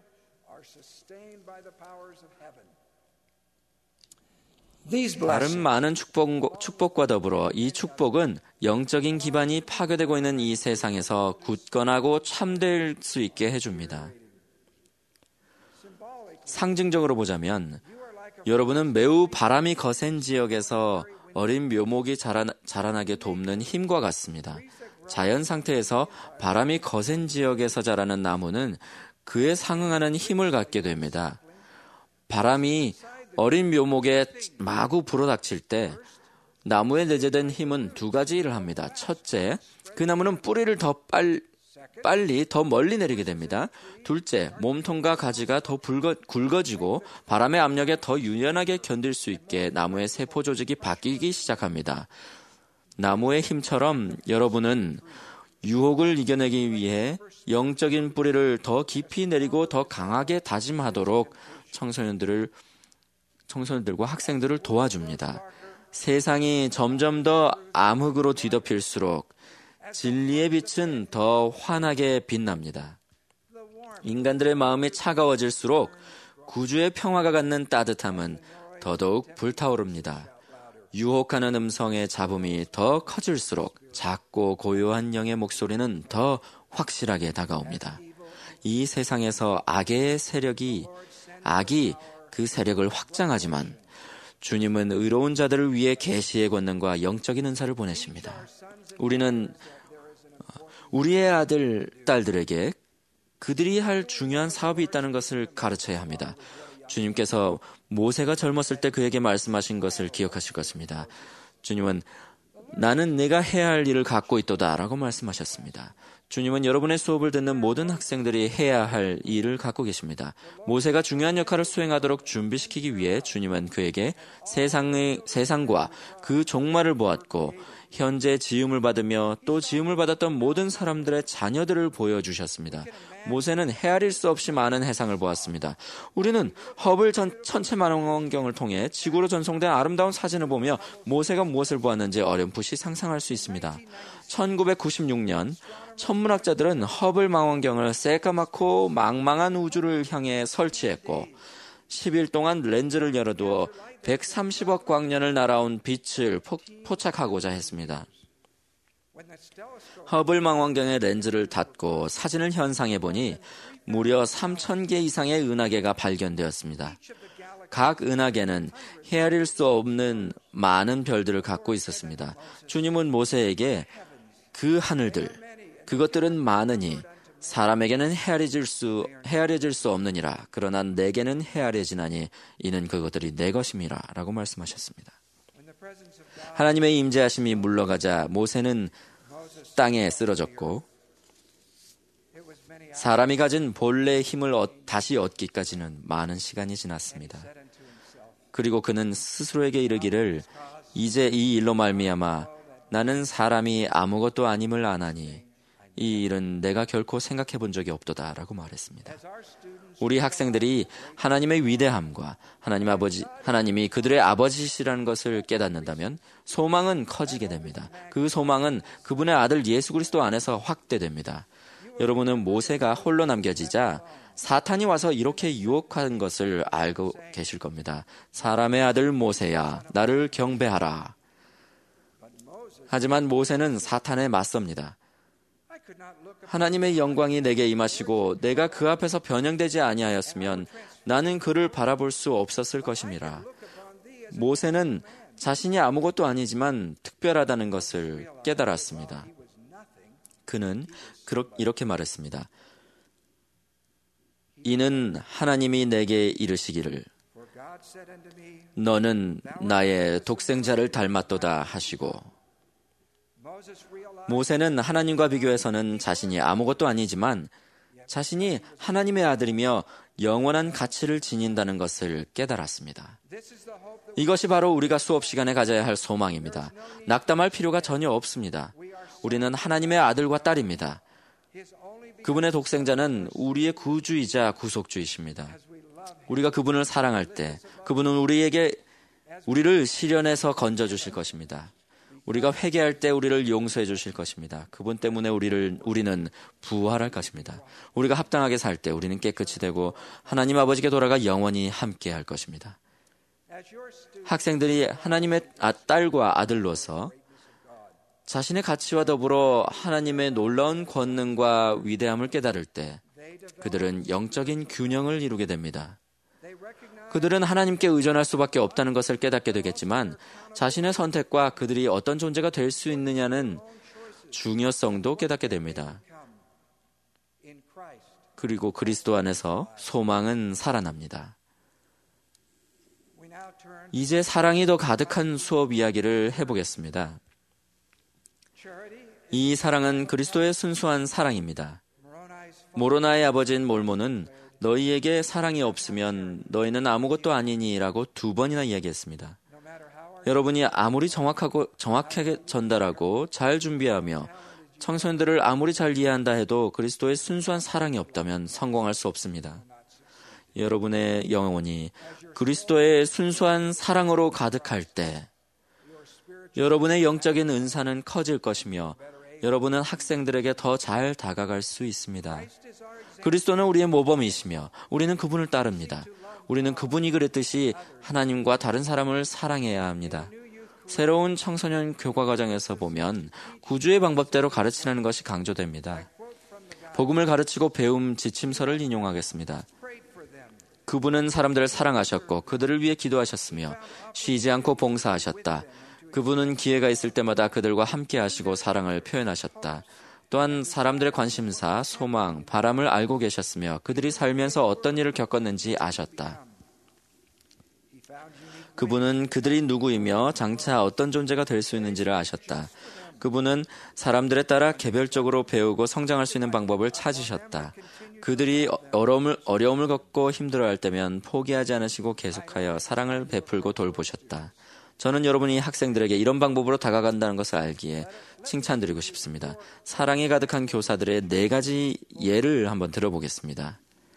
다른 많은 축복, 축복과 더불어 이 축복은 영적인 기반이 파괴되고 있는 이 세상에서 굳건하고 참될 수 있게 해줍니다. 상징적으로 보자면 여러분은 매우 바람이 거센 지역에서 어린 묘목이 자라, 자라나게 돕는 힘과 같습니다. 자연 상태에서 바람이 거센 지역에서 자라는 나무는 그에 상응하는 힘을 갖게 됩니다. 바람이 어린 묘목에 마구 불어닥칠 때 나무에 내재된 힘은 두 가지 일을 합니다. 첫째, 그 나무는 뿌리를 더 빨, 빨리 더 멀리 내리게 됩니다. 둘째, 몸통과 가지가 더 붉어, 굵어지고 바람의 압력에 더 유연하게 견딜 수 있게 나무의 세포 조직이 바뀌기 시작합니다. 나무의 힘처럼 여러분은 유혹을 이겨내기 위해 영적인 뿌리를 더 깊이 내리고 더 강하게 다짐하도록 청소년들을 청소년들과 학생들을 도와줍니다. 세상이 점점 더 암흑으로 뒤덮일수록 진리의 빛은 더 환하게 빛납니다. 인간들의 마음이 차가워질수록 구주의 평화가 갖는 따뜻함은 더더욱 불타오릅니다. 유혹하는 음성의 잡음이 더 커질수록 작고 고요한 영의 목소리는 더 확실하게 다가옵니다. 이 세상에서 악의 세력이 악이 그 세력을 확장하지만 주님은 의로운 자들을 위해 계시의 권능과 영적인 은사를 보내십니다. 우리는 우리의 아들, 딸들에게 그들이 할 중요한 사업이 있다는 것을 가르쳐야 합니다. 주님께서 모세가 젊었을 때 그에게 말씀하신 것을 기억하실 것입니다. 주님은 나는 내가 해야 할 일을 갖고 있도다 라고 말씀하셨습니다. 주님은 여러분의 수업을 듣는 모든 학생들이 해야 할 일을 갖고 계십니다. 모세가 중요한 역할을 수행하도록 준비시키기 위해 주님은 그에게 세상의, 세상과 그 종말을 보았고 현재 지음을 받으며 또 지음을 받았던 모든 사람들의 자녀들을 보여주셨습니다. 모세는 헤아릴 수 없이 많은 해상을 보았습니다. 우리는 허블 전, 천체망원경을 통해 지구로 전송된 아름다운 사진을 보며 모세가 무엇을 보았는지 어렴풋이 상상할 수 있습니다. 천구백구십육 년 천문학자들은 허블 망원경을 새까맣고 망망한 우주를 향해 설치했고 십 일 동안 렌즈를 열어두어 백삼십억 광년을 날아온 빛을 포, 포착하고자 했습니다. 허블 망원경의 렌즈를 닫고 사진을 현상해 보니 무려 삼천 개 이상의 은하계가 발견되었습니다. 각 은하계는 헤아릴 수 없는 많은 별들을 갖고 있었습니다. 주님은 모세에게 그 하늘들, 그것들은 많으니 사람에게는 헤아려질 수, 헤아려질 수 없느니라. 그러나 내게는 헤아려지나니 이는 그것들이 내 것임이라 라고 말씀하셨습니다. 하나님의 임재하심이 물러가자 모세는 땅에 쓰러졌고 사람이 가진 본래의 힘을 다시 얻기까지는 많은 시간이 지났습니다. 그리고 그는 스스로에게 이르기를 이제 이 일로 말미암아 나는 사람이 아무것도 아님을 아나니 이 일은 내가 결코 생각해 본 적이 없도다 라고 말했습니다. 우리 학생들이 하나님의 위대함과 하나님 아버지, 하나님이 그들의 아버지시라는 것을 깨닫는다면 소망은 커지게 됩니다. 그 소망은 그분의 아들 예수 그리스도 안에서 확대됩니다. 여러분은 모세가 홀로 남겨지자 사탄이 와서 이렇게 유혹한 것을 알고 계실 겁니다. 사람의 아들 모세야, 나를 경배하라. 하지만 모세는 사탄에 맞섭니다. 하나님의 영광이 내게 임하시고 내가 그 앞에서 변형되지 아니하였으면 나는 그를 바라볼 수 없었을 것임이라. 모세는 자신이 아무것도 아니지만 특별하다는 것을 깨달았습니다. 그는 이렇게 말했습니다. 이는 하나님이 내게 이르시기를 너는 나의 독생자를 닮았도다 하시고, 모세는 하나님과 비교해서는 자신이 아무것도 아니지만 자신이 하나님의 아들이며 영원한 가치를 지닌다는 것을 깨달았습니다. 이것이 바로 우리가 수업 시간에 가져야 할 소망입니다. 낙담할 필요가 전혀 없습니다. 우리는 하나님의 아들과 딸입니다. 그분의 독생자는 우리의 구주이자 구속주이십니다. 우리가 그분을 사랑할 때 그분은 우리에게 우리를 시련에서 건져주실 것입니다. 우리가 회개할 때 우리를 용서해 주실 것입니다. 그분 때문에 우리를, 우리는 부활할 것입니다. 우리가 합당하게 살 때 우리는 깨끗이 되고 하나님 아버지께 돌아가 영원히 함께 할 것입니다. 학생들이 하나님의 딸과 아들로서 자신의 가치와 더불어 하나님의 놀라운 권능과 위대함을 깨달을 때 그들은 영적인 균형을 이루게 됩니다. 그들은 하나님께 의존할 수밖에 없다는 것을 깨닫게 되겠지만 자신의 선택과 그들이 어떤 존재가 될 수 있느냐는 중요성도 깨닫게 됩니다. 그리고 그리스도 안에서 소망은 살아납니다. 이제 사랑이 더 가득한 수업 이야기를 해보겠습니다. 이 사랑은 그리스도의 순수한 사랑입니다. 모로나의 아버지인 몰모는 너희에게 사랑이 없으면 너희는 아무것도 아니니라고 두 번이나 이야기했습니다. 여러분이 아무리 정확하고 정확하게 전달하고 잘 준비하며 청소년들을 아무리 잘 이해한다 해도 그리스도의 순수한 사랑이 없다면 성공할 수 없습니다. 여러분의 영혼이 그리스도의 순수한 사랑으로 가득할 때 여러분의 영적인 은사는 커질 것이며 여러분은 학생들에게 더 잘 다가갈 수 있습니다. 그리스도는 우리의 모범이시며 우리는 그분을 따릅니다. 우리는 그분이 그랬듯이 하나님과 다른 사람을 사랑해야 합니다. 새로운 청소년 교과 과정에서 보면 구주의 방법대로 가르치라는 것이 강조됩니다. 복음을 가르치고 배움 지침서를 인용하겠습니다. 그분은 사람들을 사랑하셨고 그들을 위해 기도하셨으며 쉬지 않고 봉사하셨다. 그분은 기회가 있을 때마다 그들과 함께 하시고 사랑을 표현하셨다. 또한 사람들의 관심사, 소망, 바람을 알고 계셨으며 그들이 살면서 어떤 일을 겪었는지 아셨다. 그분은 그들이 누구이며 장차 어떤 존재가 될 수 있는지를 아셨다. 그분은 사람들에 따라 개별적으로 배우고 성장할 수 있는 방법을 찾으셨다. 그들이 어려움을, 어려움을 겪고 힘들어할 때면 포기하지 않으시고 계속하여 사랑을 베풀고 돌보셨다. 저는 여러분이 학생들에게 이런 방법으로 다가간다는 것을 알기에 칭찬드리고 싶습니다. 사랑이 가득한 교사들의 네 가지 예를 한번 들어보겠습니다.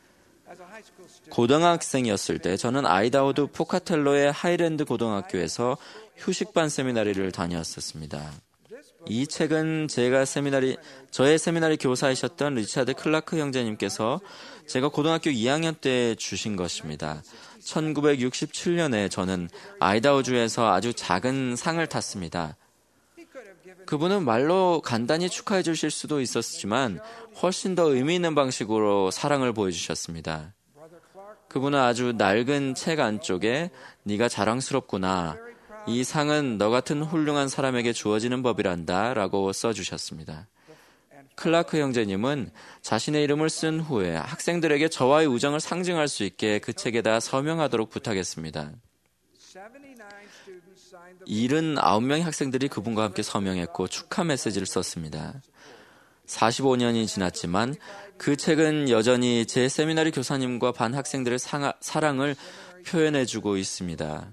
고등학생이었을 때 저는 아이다호도 포카텔로의 하이랜드 고등학교에서 휴식반 세미나리를 다녔었습니다. 이 책은 제가 세미나리, 저의 세미나리 교사이셨던 리차드 클라크 형제님께서 제가 고등학교 이 학년 때 주신 것입니다. 천구백육십칠 년에 저는 아이다호주에서 아주 작은 상을 탔습니다. 그분은 말로 간단히 축하해 주실 수도 있었지만 훨씬 더 의미 있는 방식으로 사랑을 보여주셨습니다. 그분은 아주 낡은 책 안쪽에 네가 자랑스럽구나. 이 상은 너 같은 훌륭한 사람에게 주어지는 법이란다 라고 써주셨습니다. 클라크 형제님은 자신의 이름을 쓴 후에 학생들에게 저와의 우정을 상징할 수 있게 그 책에다 서명하도록 부탁했습니다. 칠십구 명의 학생들이 그분과 함께 서명했고 축하 메시지를 썼습니다. 사십오 년이 지났지만 그 책은 여전히 제 세미나리 교사님과 반 학생들의 상, 사랑을 표현해주고 있습니다.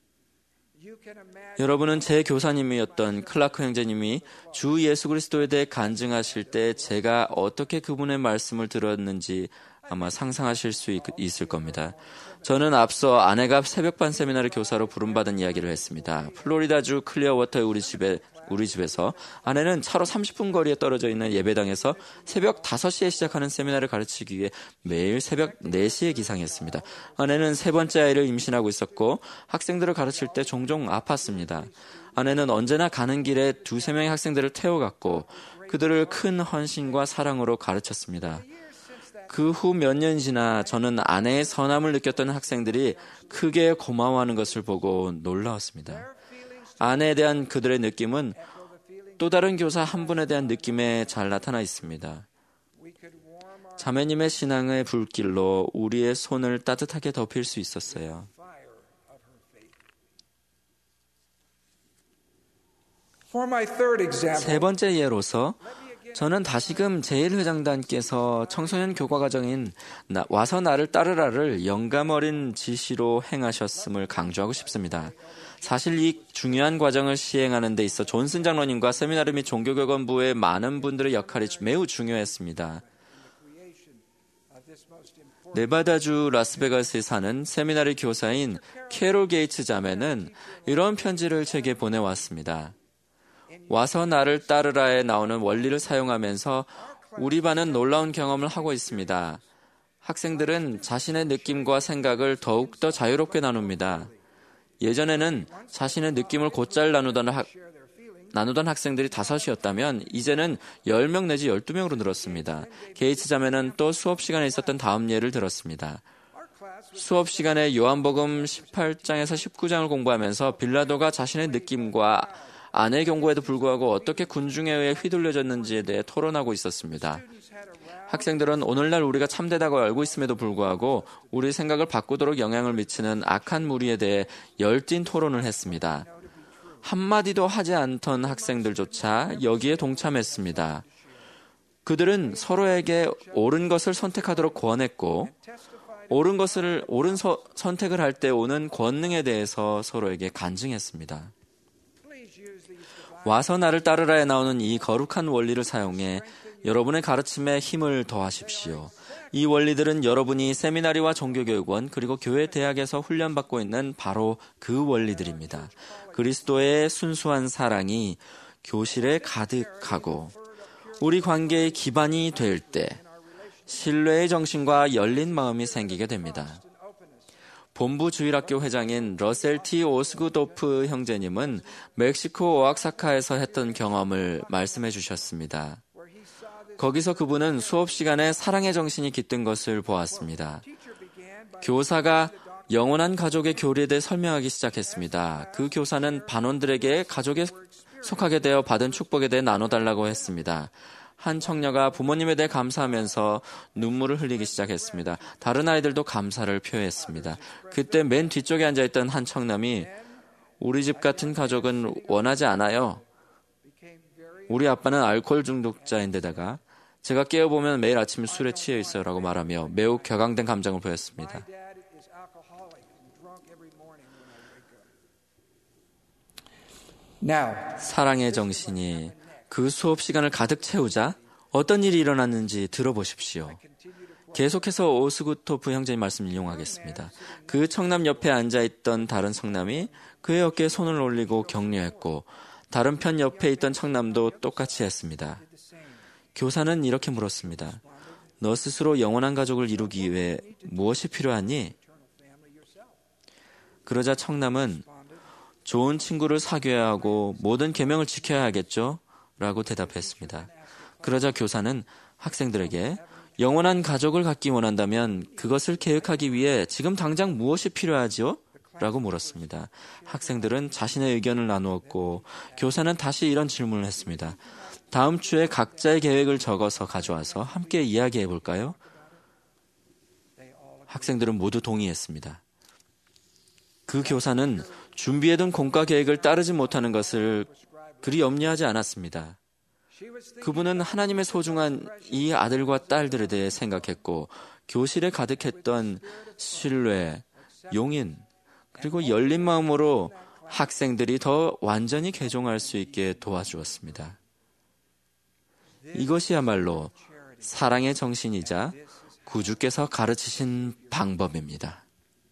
여러분은 제 교사님이었던 클라크 형제님이 주 예수 그리스도에 대해 간증하실 때 제가 어떻게 그분의 말씀을 들었는지 아마 상상하실 수 있, 있을 겁니다. 저는 앞서 아내가 새벽반 세미나리 교사로 부름받은 이야기를 했습니다. 플로리다주 클리어워터의 우리 집에 우리 집에서 아내는 차로 삼십 분 거리에 떨어져 있는 예배당에서 새벽 다섯 시에 시작하는 세미나를 가르치기 위해 매일 새벽 네 시에 기상했습니다. 아내는 세 번째 아이를 임신하고 있었고 학생들을 가르칠 때 종종 아팠습니다. 아내는 언제나 가는 길에 두세 명의 학생들을 태워갔고 그들을 큰 헌신과 사랑으로 가르쳤습니다. 그 후 몇 년 지나 저는 아내의 선함을 느꼈던 학생들이 크게 고마워하는 것을 보고 놀라웠습니다. 아내에 대한 그들의 느낌은 또 다른 교사 한 분에 대한 느낌에 잘 나타나 있습니다. 자매님의 신앙의 불길로 우리의 손을 따뜻하게 덮일 수 있었어요. 세 번째 예로서 저는 다시금 제일회장단께서 청소년 교과과정인 와서 나를 따르라를 영감 어린 지시로 행하셨음을 강조하고 싶습니다. 사실 이 중요한 과정을 시행하는 데 있어 존슨 장로님과 세미나리 및 종교교권부의 많은 분들의 역할이 매우 중요했습니다. 네바다주 라스베가스에 사는 세미나리 교사인 캐롤 게이츠 자매는 이런 편지를 제게 보내왔습니다. 와서 나를 따르라에 나오는 원리를 사용하면서 우리 반은 놀라운 경험을 하고 있습니다. 학생들은 자신의 느낌과 생각을 더욱더 자유롭게 나눕니다. 예전에는 자신의 느낌을 곧잘 나누던, 학, 나누던 학생들이 다섯이었다면 이제는 열 명 내지 열두 명으로 늘었습니다. 게이츠 자매는 또 수업 시간에 있었던 다음 예를 들었습니다. 수업 시간에 요한복음 십팔 장에서 십구 장을 공부하면서 빌라도가 자신의 느낌과 아내의 경고에도 불구하고 어떻게 군중에 의해 휘둘려졌는지에 대해 토론하고 있었습니다. 학생들은 오늘날 우리가 참되다고 알고 있음에도 불구하고 우리 생각을 바꾸도록 영향을 미치는 악한 무리에 대해 열띤 토론을 했습니다. 한마디도 하지 않던 학생들조차 여기에 동참했습니다. 그들은 서로에게 옳은 것을 선택하도록 권했고 옳은 것을 옳은 서, 선택을 할 때 오는 권능에 대해서 서로에게 간증했습니다. 와서 나를 따르라에 나오는 이 거룩한 원리를 사용해 여러분의 가르침에 힘을 더하십시오. 이 원리들은 여러분이 세미나리와 종교교육원 그리고 교회 대학에서 훈련받고 있는 바로 그 원리들입니다. 그리스도의 순수한 사랑이 교실에 가득하고 우리 관계의 기반이 될 때 신뢰의 정신과 열린 마음이 생기게 됩니다. 본부 주일학교 회장인 러셀 티 오스구도프 형제님은 멕시코 오아사카에서 했던 경험을 말씀해 주셨습니다. 거기서 그분은 수업 시간에 사랑의 정신이 깃든 것을 보았습니다. 교사가 영원한 가족의 교리에 대해 설명하기 시작했습니다. 그 교사는 반원들에게 가족에 속하게 되어 받은 축복에 대해 나눠달라고 했습니다. 한 청녀가 부모님에 대해 감사하면서 눈물을 흘리기 시작했습니다. 다른 아이들도 감사를 표했습니다. 그때 맨 뒤쪽에 앉아있던 한 청남이 우리 집 같은 가족은 원하지 않아요. 우리 아빠는 알코올 중독자인데다가 제가 깨어보면 매일 아침 술에 취해 있어요 라고 말하며 매우 격앙된 감정을 보였습니다. 사랑의 정신이 그 수업 시간을 가득 채우자 어떤 일이 일어났는지 들어보십시오. 계속해서 오스구토프 형제의 말씀을 인용하겠습니다. 그 청남 옆에 앉아있던 다른 청남이 그의 어깨에 손을 올리고 격려했고 다른 편 옆에 있던 청남도 똑같이 했습니다. 교사는 이렇게 물었습니다. 너 스스로 영원한 가족을 이루기 위해 무엇이 필요하니? 그러자 청남은 좋은 친구를 사귀어야 하고 모든 계명을 지켜야 하겠죠? 라고 대답했습니다. 그러자 교사는 학생들에게 영원한 가족을 갖기 원한다면 그것을 계획하기 위해 지금 당장 무엇이 필요하지요? 라고 물었습니다. 학생들은 자신의 의견을 나누었고 교사는 다시 이런 질문을 했습니다. 다음 주에 각자의 계획을 적어서 가져와서 함께 이야기해 볼까요? 학생들은 모두 동의했습니다. 그 교사는 준비해둔 공과 계획을 따르지 못하는 것을 그리 염려하지 않았습니다. 그분은 하나님의 소중한 이 아들과 딸들에 대해 생각했고 교실에 가득했던 신뢰, 용인, 그리고 열린 마음으로 학생들이 더 완전히 개종할 수 있게 도와주었습니다. 이것이야말로 사랑의 정신이자 구주께서 가르치신 방법입니다.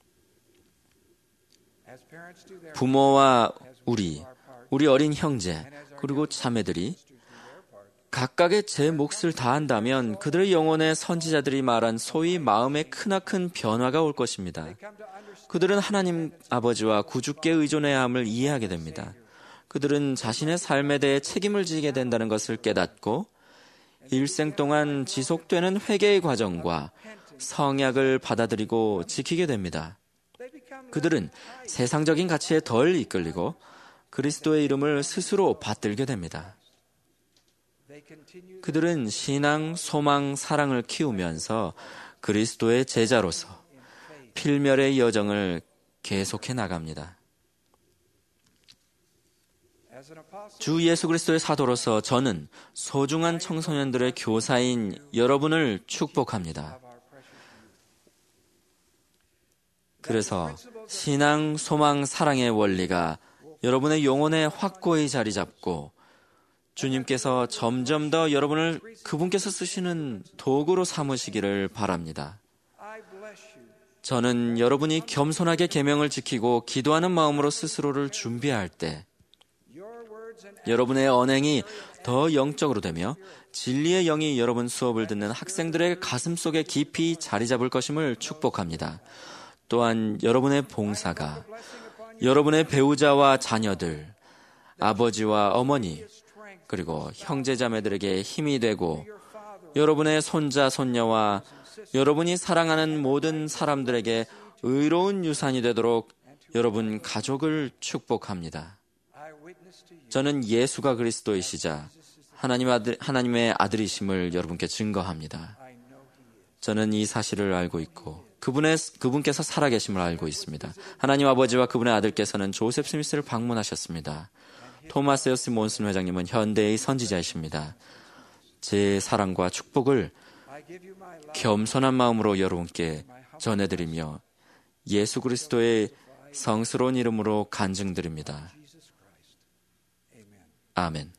부모와 우리, 우리 어린 형제, 그리고 자매들이 각각의 제 몫을 다한다면 그들의 영혼의 선지자들이 말한 소위 마음의 크나큰 변화가 올 것입니다. 그들은 하나님 아버지와 구주께 의존해야 함을 이해하게 됩니다. 그들은 자신의 삶에 대해 책임을 지게 된다는 것을 깨닫고 일생 동안 지속되는 회개의 과정과 성약을 받아들이고 지키게 됩니다. 그들은 세상적인 가치에 덜 이끌리고 그리스도의 이름을 스스로 받들게 됩니다. 그들은 신앙, 소망, 사랑을 키우면서 그리스도의 제자로서 필멸의 여정을 계속해 나갑니다. 주 예수 그리스도의 사도로서 저는 소중한 청소년들의 교사인 여러분을 축복합니다. 그래서 신앙, 소망, 사랑의 원리가 여러분의 영혼에 확고히 자리 잡고 주님께서 점점 더 여러분을 그분께서 쓰시는 도구로 삼으시기를 바랍니다. 저는 여러분이 겸손하게 계명을 지키고 기도하는 마음으로 스스로를 준비할 때 여러분의 언행이 더 영적으로 되며 진리의 영이 여러분 수업을 듣는 학생들의 가슴 속에 깊이 자리 잡을 것임을 축복합니다. 또한 여러분의 봉사가 여러분의 배우자와 자녀들, 아버지와 어머니, 그리고 형제자매들에게 힘이 되고 여러분의 손자, 손녀와 여러분이 사랑하는 모든 사람들에게 의로운 유산이 되도록 여러분 가족을 축복합니다. 저는 예수가 그리스도이시자 하나님 아들, 하나님의 아들이심을 여러분께 증거합니다. 저는 이 사실을 알고 있고 그분의, 그분께서 살아계심을 알고 있습니다. 하나님 아버지와 그분의 아들께서는 조셉 스미스를 방문하셨습니다. 토마스 에어스 몬슨 회장님은 현대의 선지자이십니다. 제 사랑과 축복을 겸손한 마음으로 여러분께 전해드리며 예수 그리스도의 성스러운 이름으로 간증드립니다. 아멘.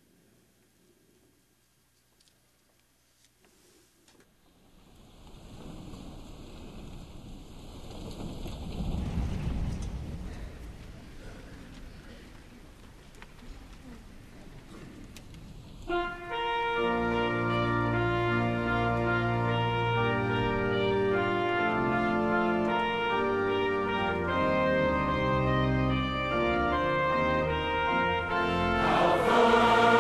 Our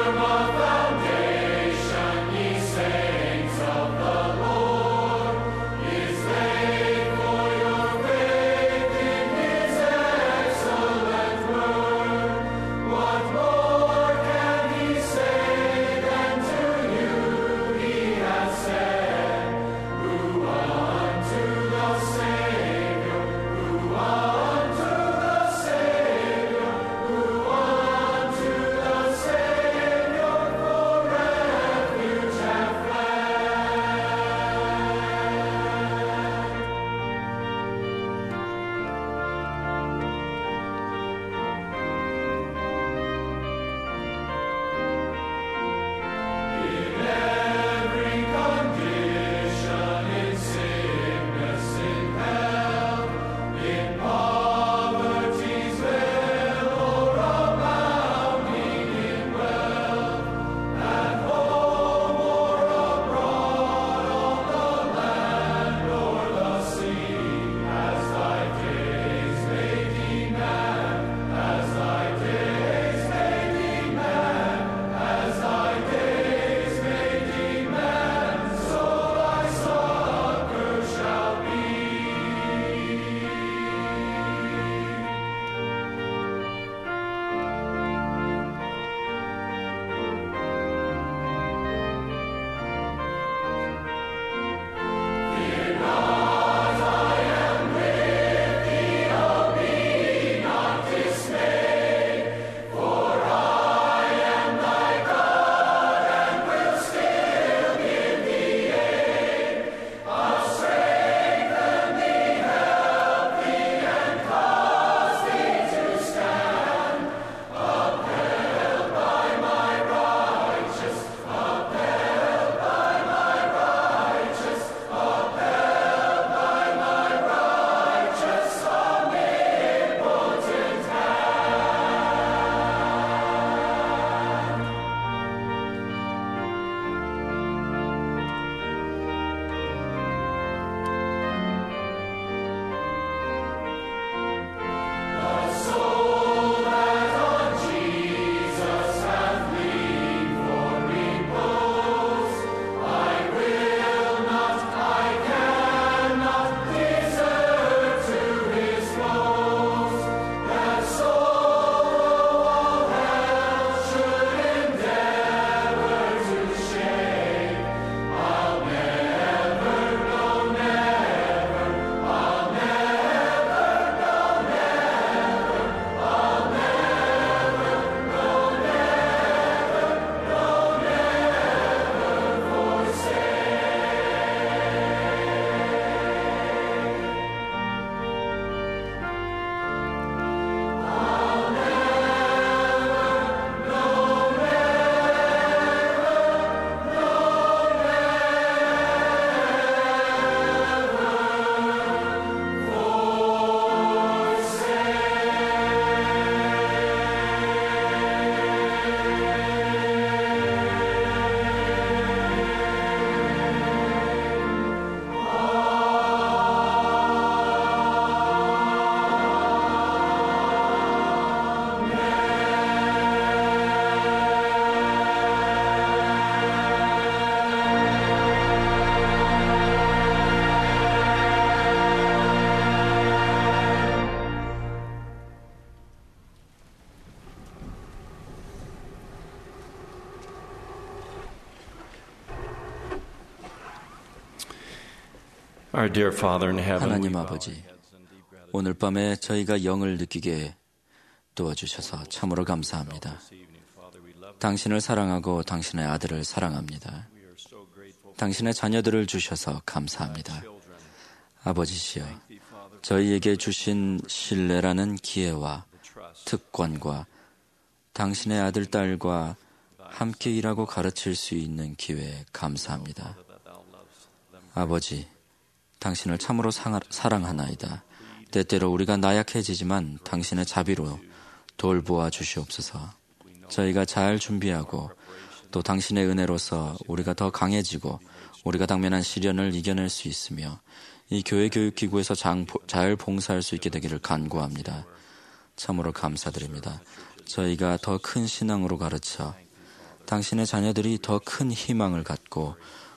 Our dear Father in heaven, 하나님 아버지, 오늘 밤에 저희가 영을 느끼게 도와주셔서 참으로 감사합니다. 당신을 사랑하고 당신의 아들을 사랑합니다. 당신의 자녀들을 주셔서 감사합니다. 아버지시여, 저희에게 주신 신뢰라는 기회와 특권과 당신의 아들, 딸과 함께 일하고 가르칠 수 있는 기회에 감사합니다. 아버지, 당신을 참으로 사랑하나이다. 때때로 우리가 나약해지지만 당신의 자비로 돌보아 주시옵소서. 저희가 잘 준비하고 또 당신의 은혜로서 우리가 더 강해지고 우리가 당면한 시련을 이겨낼 수 있으며 이 교회 교육기구에서 잘 봉사할 수 있게 되기를 간구합니다. 참으로 감사드립니다. 저희가 더 큰 신앙으로 가르쳐 당신의 자녀들이 더 큰 희망을 갖고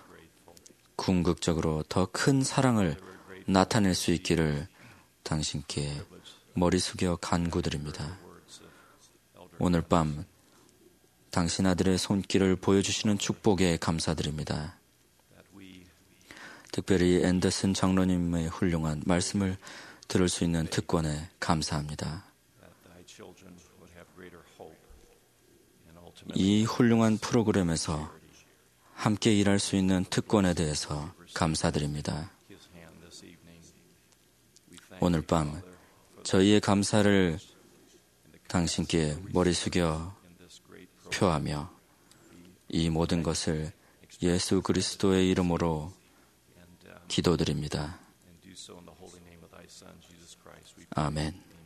궁극적으로 더 큰 사랑을 나타낼 수 있기를 당신께 머리 숙여 간구드립니다. 오늘 밤 당신 아들의 손길을 보여주시는 축복에 감사드립니다. 특별히 앤더슨 장로님의 훌륭한 말씀을 들을 수 있는 특권에 감사합니다. 이 훌륭한 프로그램에서 함께 일할 수 있는 특권에 대해서 감사드립니다. 오늘 밤 저희의 감사를 당신께 머리 숙여 표하며 이 모든 것을 예수 그리스도의 이름으로 기도드립니다. 아멘.